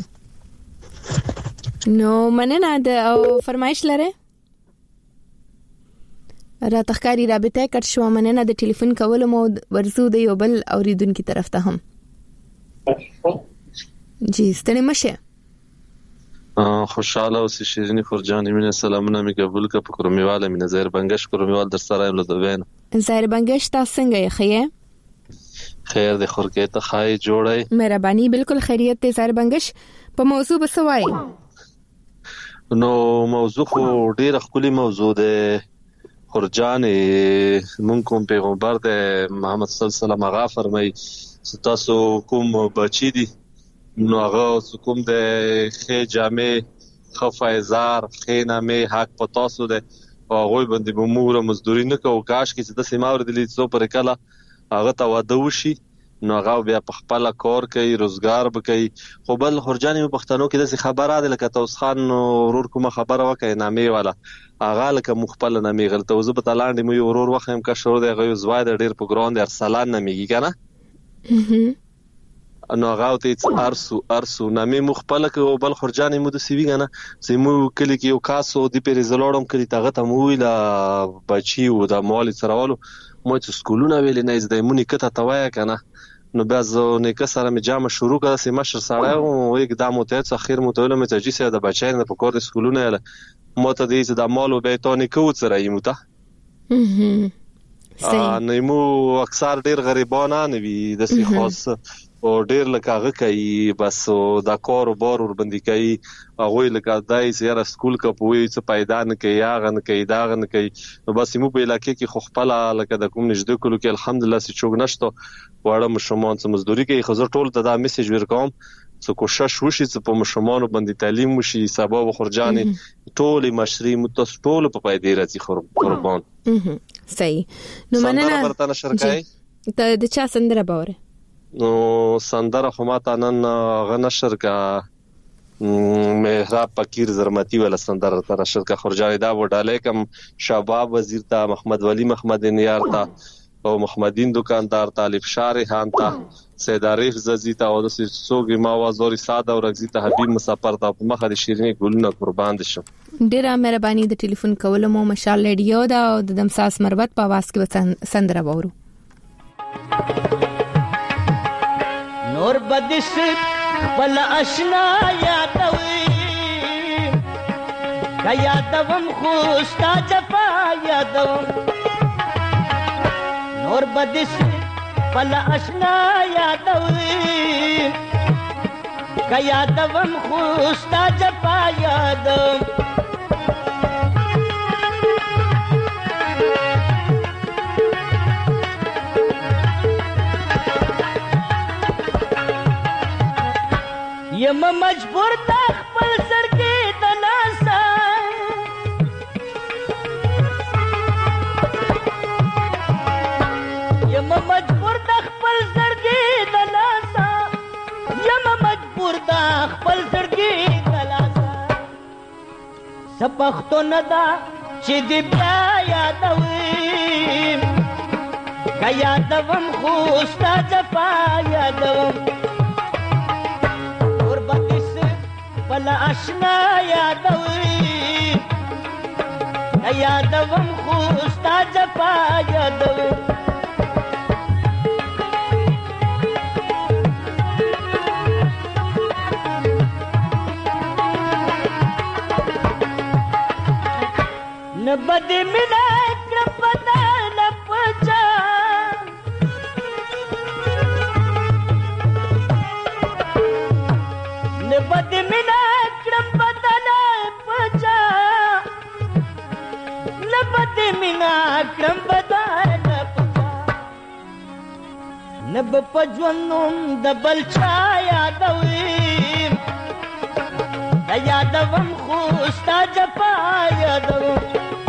نو مننه د فرمایش لره را تخکاری رابطه کټ شو مننه د ټلیفون کول مو ورزو د یو بل اوریدونکو طرف ته هم جی ستنه مشه خوشاله اوسې شیرینی فرجانې مینه سلامونه می قبول ک په کرومیواله مینه زهر بنگش کرومیوال در سره یم لدوین زهر بنگش تاسو څنګه یې خیر د خورکې ته خای جوړای مهرباني بالکل خیریت ته زهر بنگش په موضوع بسوای نو موضوع خو ډیر خولي موضوع ده خورجانې مونږ کوم پیغمبر ده محمد صلی الله علیه وسلم هغه فرمای تاسو کوم بچی دي نو هغه کوم د خې جامې خفایزار خینامه حق پتاسو ده هغه باندې بمور مزدوري نه کو کاش کې د سیماور د لیڅو پر کله هغه ته واده وشي نو هغه بیا په خپل کار کوي روزګار وکړي خو بل خورجانې په پښتنو کې د خبره ده لکه توس خان ورور کومه خبره وکړي نامې والا هغه لکه مخبل نامې غلطه وزه په تلاندې مې ورور وخم کا شروع دی غو زوای د ډیر په ګراوند ارسلان نامېږي کنه نو هغه ته ارسو نامې مخبل کو بل خورجانې مو د سیوی کنه سیمو کلی کې یو کاسو دی پر زلوړم کلی تاغه ته مو ویلا بچي و د مال سروالو مو چې سکولونه ویل نه زده مونږ کته توای کنه نو بیا زه نه کسره مې جامه شروع کړه سم مشر سره او اقدام ته اخر متوله مې تجهیز د بچای نه په کور د سکولونه مو ته دې د مالو به تونی کو سره یمو ته نه مو اکثر ډیر غریبانه نه وي د سي خاص او ډیر لکه کوي بس دا کار او بار ور باندې کوي هغه لکه دای سره سکول کپوي څه پیدا نه کوي هغه نه کوي دا نه کوي نو بس مو په علاقې کې خو خپل لکه د کوم نږدې کولو کې الحمدلله چې چوغ نشته وړه مشمون څه مزدوري کوي خو زه ټول ته دا میسج ورکوم څه کوشش وشي چې په مشمون باندې تعلیم وشي سبب خورجانې ټول مشري متصول په پیدا راځي قربان صحیح نو مننه برتنه شرکای ته د چا سندره باور نو سندره خو ماته نن غنشر کا مهراب فقیر زرمتی ولا سندره تر شرکا خورجانې دا وډاله کم شباب وزیر تا محمد ولی محمد نیار تا او محمدین دکاندار طالب شارحان تا سید عارف ززیتا او د سوګي ماوازوري ساده او رغزیتا حبیب مسافر تا په مخه د شیرینی ګلونه قربان دي شم ډیره مهرباني د ټلیفون کول مو مشال ریډیو دا او د دمساس مربت په आवाज کې سندره وورو نور بدش بل اشنا یادوي کا یادوم خوستا جفا یادوم نور بدش بل اشنا یادوي کا یادوم خوستا جفا یادوم یم مجبور تا خپل سر کې تناسا یم مجبور تا خپل سر کې تناسا یم مجبور تا خپل سر کې تناسا سپختو ندا چې دی بیا یادوي کا یادوم خوستا جفا یادوم بلا اشنا یادوي یادوم خوستا جفا یادوي نبد منا کرپتا نپچا نب پجونم د بلچا یادوي دا یادوم خوستا جپا یادوم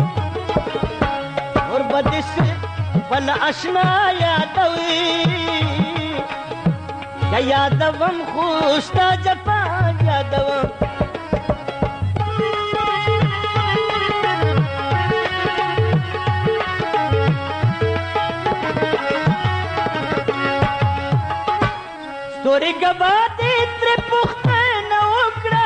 اور بدس بل اشنا یادوي دا یادوم خوستا جپا یادوم ستوري گبادي تر پختنه وکړه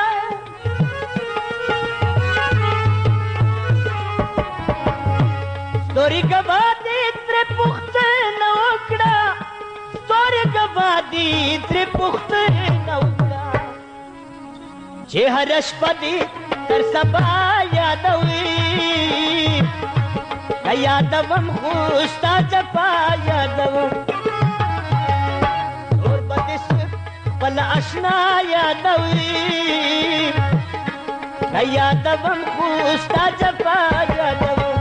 ستوري گبادي تر پختنه وکړه ستوري گبادي تر پختنه وکړه چې هر شپه دې تر سبا یادوي یادوم خوستا جپا یادوم بل اشنا یادوي یادوم خوستا جپا یادوم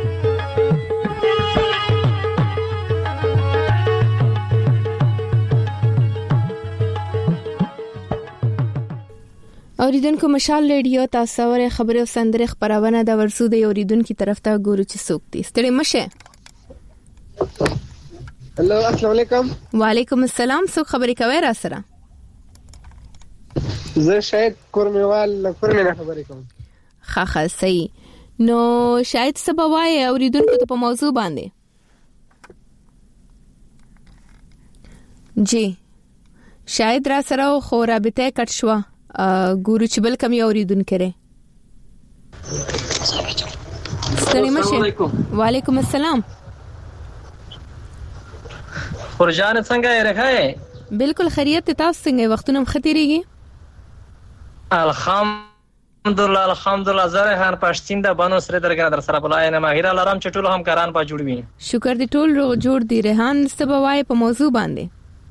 اوریدونکو مشال ریډیو تاسو ورې خبرو سندره خبرونه د ورسو د اوریدونکو طرف ته ګورو چې څوک دي ستړي مشه هلو السلام علیکم وعلیکم السلام څوک خبرې کوي را سره زه شاید کورمیوال کورمینه خبرې کوم خا صحیح نو شاید سبا وای اوریدونکو ته په موضوع باندې جی شاید را سره خو رابطه کټ شو ګورو چې بل کم اوریدون کړي ستړي مشه وعلیکم السلام خورجان څنګه یې راغی بالکل خیریت تاسو څنګه وختونه مختیریږي الحمدلله زرهان پښتین د بانو سره درګه در سره بلای نه ماهر لرم چې ټول همکاران په جوړوي شکر دې ټول جوړ دي ریحان سبوای په موضوع باندې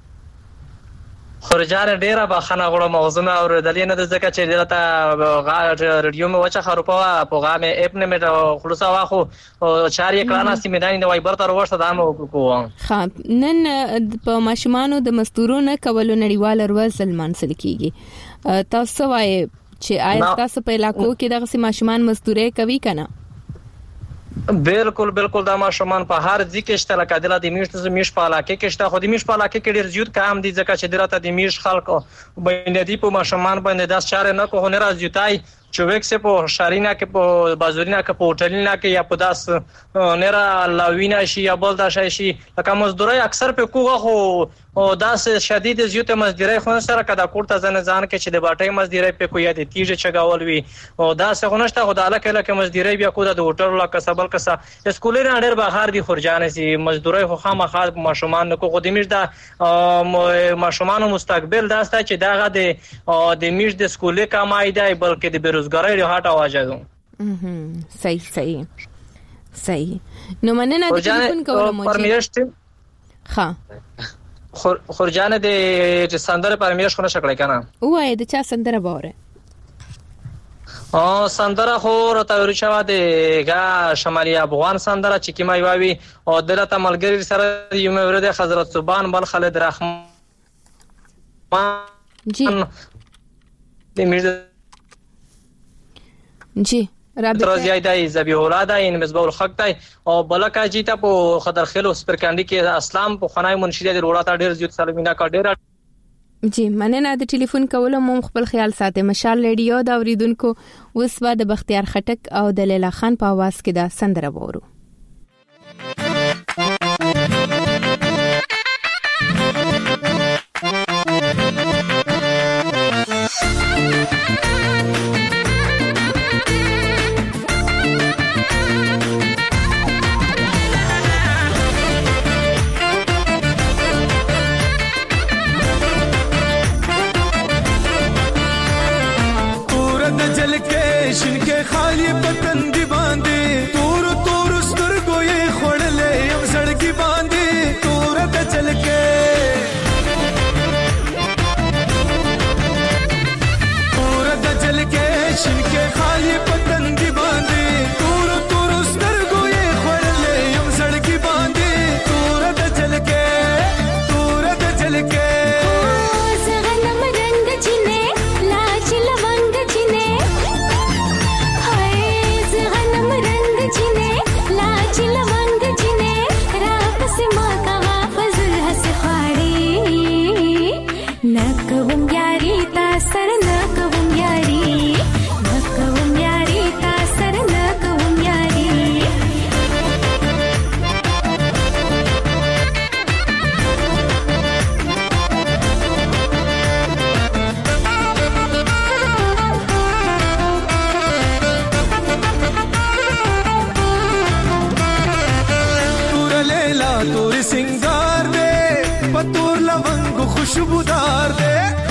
خورجان ډیره بخنه غوړم موضوع اور دلینه د زکه چې دلته رادیو مې وچه خروپه په غامه اپ نه مې خلاصا واخو چار یې کلانه سیمداني د وایبر تر ورسته دامه کوم خا نن په ماشومانو د مستورونه کولو نړیوال ورځ منسل کیږي تاسو وایي چې آیا تاسو په علاقو کې دغه ماشومان مزدوري کوي کنه بالکل دا ماشومان په هر ځکه شته لکه دلته د میش په علاقه کې شته خو د میش په علاقه کې ډیر زیات کام دي ځکه چې دلته د میش خلکو باندې په ماشومان باندې داس چاره نه کوو نه راځي چې وکسه په شارینا کې په بازورینا کې په هوټلینا کې یا په داس نه را لاوینا شي یا بل دا شي لکه مزدوري اکثر په کوغه خو او داس شدید زیات مزدوري خو سره کدا کوړه ځان کې چې د باټي مزدوري په کویا د تیجه چګاول وي او داس غونشته خدای لکه مزدوري بیا کو د هوټل لا کسبل کسا اسکولر اندر بهر دي خرجانه سي مزدوري خو خامخا ماشومان کو قدمیش دا ماشومان مستقبل داسته چې داغه د میش د سکولې کمای دی بلکې د بیروزګاری رهټ اواجه دو صحیح نو مننه د ټلیفون کولو پرمیشت ها خورجانه د سندره پرمیش خو نه شکړای کنه وای د چا سندره باور سندره خو راته ورچوا د غا شمالي افغان سندره چې کیمای واوي او دلته ملګری سره یو مورد حضرت سبحان بل خالد رحمان جی رابطه زیاده زبی اولاده این مزبو الحق دی او بلکه جیته په خضر خلو سپرکاندی کې اسلام په خنای منشیده د ولاته ډیر زیات سلمینا کا ډیر جی مننه د ټلیفون کولو مو خپل خیال ساته مشال ریډیو دا اوریدونکو اوس به د بختیار خټک او د لیلا خان په आवाज کې دا سندره وورو شن के खाली पतन दी बांधे तोर तोर खुशबूदार दे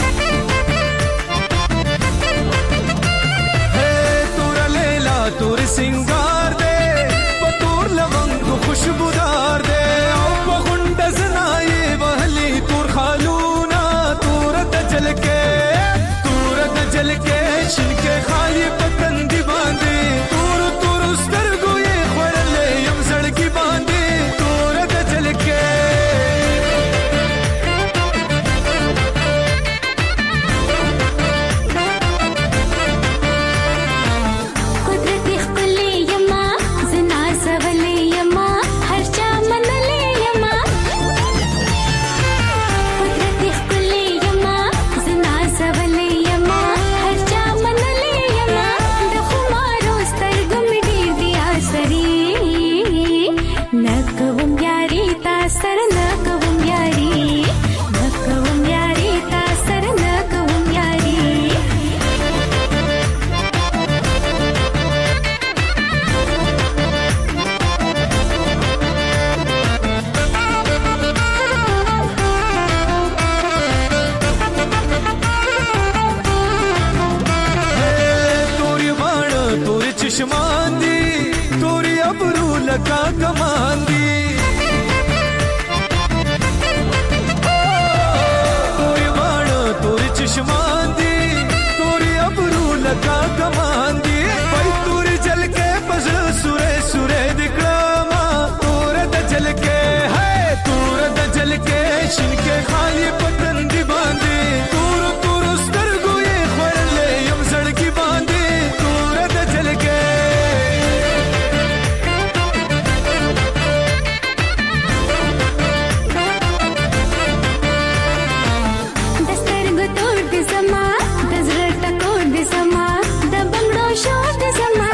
तोरा लेला तोर सिंगार दे पतोर लवंग खुशबूदार दे पगुंड जनाए बहली तोर खालूना तोर दजल के छिनके खाली पतंदी बांधे तोर तोर स्तरगो ये खवरले यम सड़की बांधे तोर दजल के कुदरती खले यमा जना सवले यमा हर चा मनले यमा कुदरती खले यमा जना सवले यमा हर चा मनले यमा दखुमारो स्तरगम डी दिया सरी नकवम यारी तासर नकवम यारी नकवम यारी तासर नकवम यारी तोरी बाण तोरी चश्मांदी तोरी अबरू लगा कमांदी तोरी बाण तोरी चश्मांदी तोरी अबरू लगा कमांदी भाई तोरी जल के बस सुरे सुरे दिखलामा तोर दजल के है तोर दजल के छिनके खाली पतंदी बांधे तोर तोर स्तरगो ये खवरले यम सड़की बांधे तोर दजल के दस्तर गुतोर दे समा दजर टकोर दे समा दबंगड़ो शोर दे समा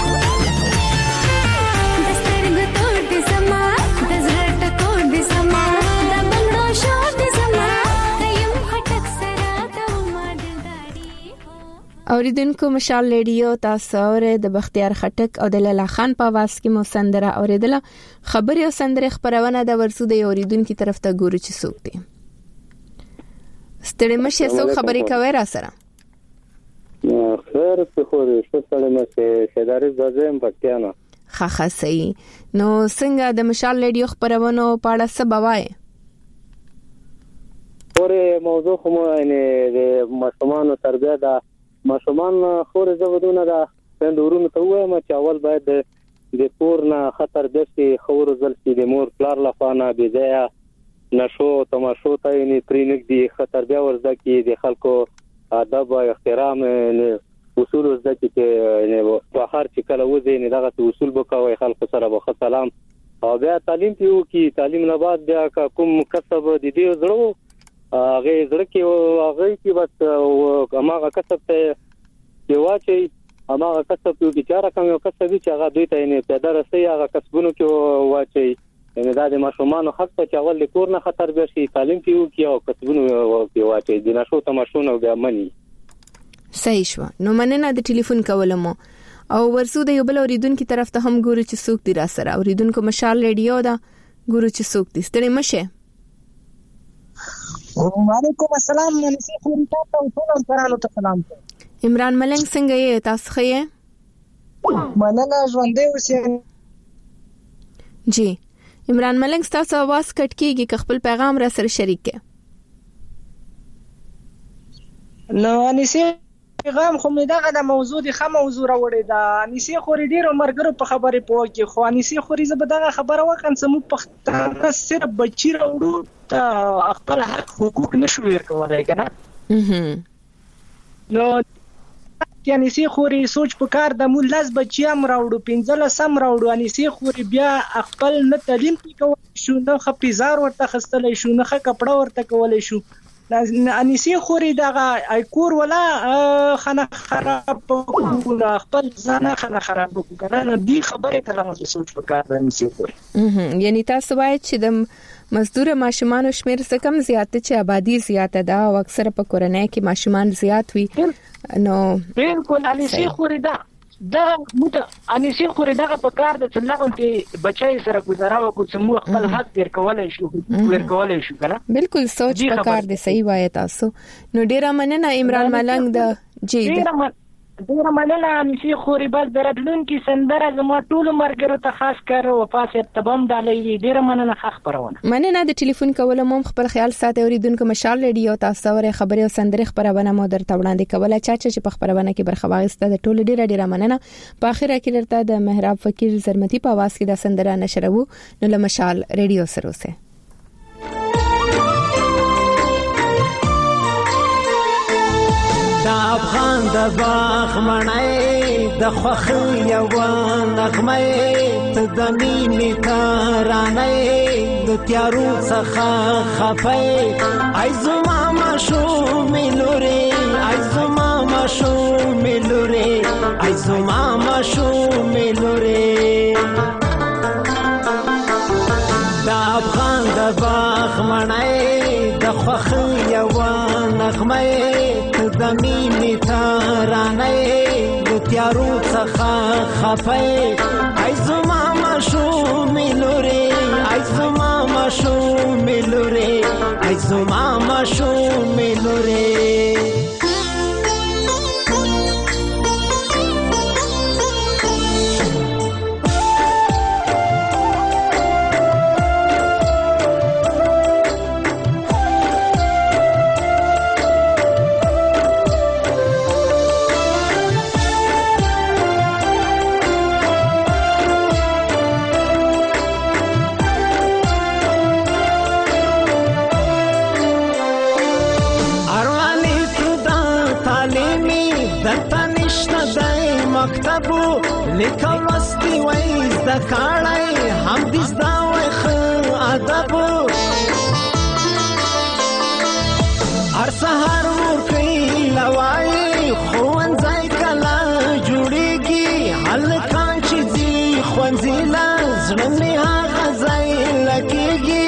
दस्तर गुतोर दे समा दजर टकोर दे समा दबंगड़ो शोर दे समा कयम खटक सरा तवमा दिलदारी اوریدونکو مشال ریډیو تاسو اورئ د بختیار خټک او د لالا خان په आवाज کې مو سندره اوریدله خبري او سندره خبرونه د ورسو د اوریدونکو طرف ته ګورو چې څوک دي ستړي مشه څوک خبري کوي را سره خیر څه خو دې ستړي مشه شداري ځم پټیانا خاخه صحیح نو څنګه د مشال ریډیو خبرونه په اړه څه بوای اورې موضوع کوم نه د ماشومان تربیه دا ماشومان خورې زودونه دا څنګهورونو ته وایم چې اول باید د پورنا خطر دشي خور زلسي د مور پلار لخوانه بيځه نشو تماشو ته نه ترینګ دي خطر بیا ورځه کې د خلکو ادب او احترام اصول ورځه کې نه په هر چې کله وځي نه دغه اصول وکوي خلکو سره به سلام او بیا تعلیم پیو کې تعلیم نه بعد بیا کوم کسب د دې زړه هغه زړه کې هغه کې بس هغه کسب ته چې واچي هغه کسب کې چاره کوم یو کسب چې هغه دوی ته نه پیدا رسي هغه کسبونو کې واچي یعنی دا د ماشومان حق ته چې اول کور نه خطر به شي تعلیم پیو کې او کسبونو کې واچي د نشو تماشونه بیا مني صحیح شو نو مننه د ټلیفون کولم او ورسو د یو بل اوریدونکو طرف ته هم ګورو چې څوک دی را سره اوریدونکو مشال ریډیو دا ګورو چې څوک دی ستړي مشه وعلیکم السلام منسی خوري تاسو ټول پرانو ته سلام عمران ملنګ څنګه یې تاسو ښه مننه ژوندې اوسئ جی عمران ملنګ تاسو आवाज کټ کیږي خپل پیغام را سره شریک کړئ نو انسی پیغام خو مې دغه د موضوع د خمه موضوع راوړې ده انسی خوري ډیرو مرګرو په خبرې پوه کې خو انسی خوري زه به دغه خبره وکم چې موږ پښتانه صرف بچی راوړو ته خپل حق حقوق نشو ورکولای کنه نو یعنی سی خوري سوچ په کار د مول لاس بچیام راوړو 15 سم راوړو اني سی خوري بیا خپل نه تعلیم کوي شو نه خپيزار ورته خستلې شو نه کپڑا ورته کولې شو اني سی خوري دغه کور ولا خنه خراب کو خپل ځانه خنه خراب کو کنه دی خبره کله سوچ په کار د اني سی خوري یعنی تاسو وایي چې د مزدور ماشومان شمیر څه کم زیات چې آبادی زیاته ده او اکثر په کورنۍ کې ماشومان زیات وي نو بالکل اني سی خوري دا دا موږ انیسي خوري دغه په کار د څلغه کې بچای سره گزاره وکړو چې موږ خپل حق ور کولای شو کنه بالکل سوچ په کار دی صحیح وایي تاسو نو ډیره مننه عمران ملنګ د جی ډیره مننه انیسي خوري بس درتلون کې سندره زما ټول مرګرو ته خاص کار او پاسه تبم دالې ډیره مننه خخ پرونه مننه د ټلیفون کول مو خبر خیال ساتي اوریدونکو مشال ریډیو تاسو ور خبري او سندره خبرونه مو درته وړاندې کوله چې په خبرونه کې برخه واغسته د ټول ډیره مننه په اخر کې درته د محراب فقیر زرمتی په आवाज کې د سندره نشرو نو له مشال ریډیو سره اوسه دا افغان د باغ مړای د خوخي یو نغمه ته د مینې ترانه د تیارو څخه خفای ای زما مشو ملوري ای زما مشو ملوري ای زما مشو ملوري دا افغان د باغ مړای د خوخي یو نغمه د مینې ترانه د تیارو څخه خفای ای زما مشو ملوري ای زما مشو ملوري ای زما مشو ملوري مکتبو لیکل وستي وای زده کړای هم دې زده وای خو ادبو هر سحر ورکې لوای خوانځای کلا جوړيږي هلکان چې دي خوانځي لا زړه مې هغه ځای لګيږي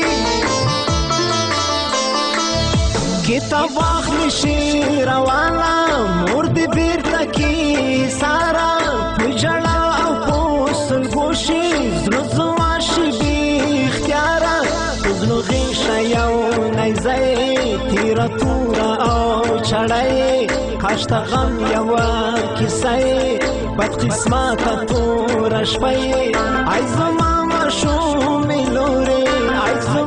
کتاب اخلي شي روانه مور دې بیرته کې سارا پجړه او پوسل ګوشي زړه شي بي اختیارا زنو غیشه یو نایزه تیر تور او چړای کاشت غم یو کیسه بد قسمت تور شپه ای زما مشو ملوري ای